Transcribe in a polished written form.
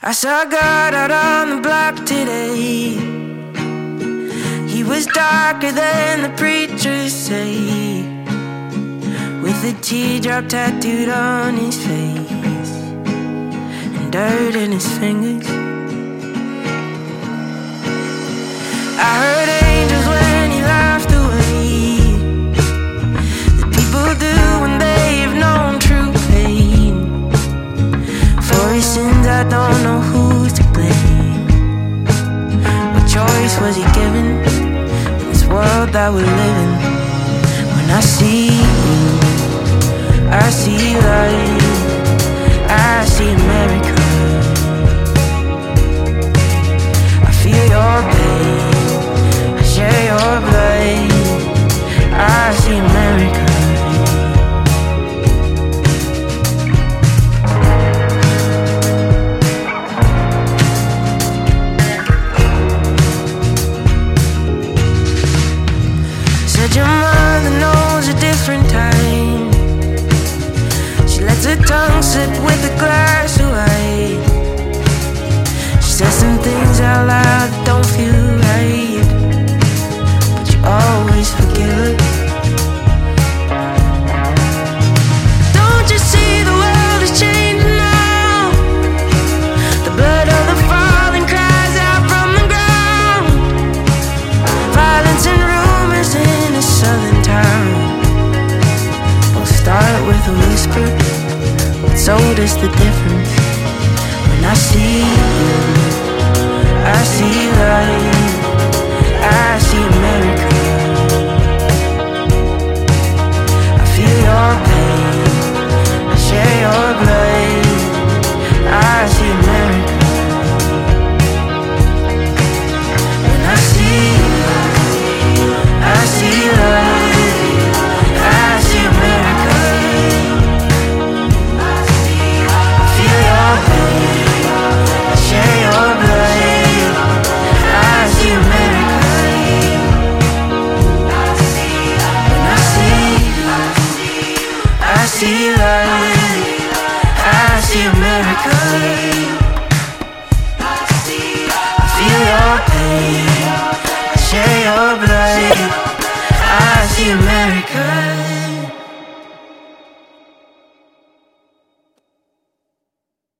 I saw God out on the block today. He was darker than the preachers say, with a teardrop tattooed on his face and dirt in his fingers. I heard angels when he laughed away, the people do when they've known true pain. For his sins I don't know who's to blame. What choice was he given in this world that we're living? When I see you, I see light, I see America. I feel your pain, I share your blood, I see America. Said your mother knows a different time. She lets her tongue sit with a glass of wine. She says some things out loud that don't feel right, but you always forgive her. Don't you see the world is changing now? The blood of the fallen cries out from the ground. Violence and rumors in a southern town. We'll start with a whisper, but so does the difference. When I see you, I see light, I see America. I feel your pain, I share your blood, I see America. When I see you, I see light, I see America. I feel your pain, I share your blood, I see America. When I see you, I see light, I see America. I feel your pain, I share your blood, I see America.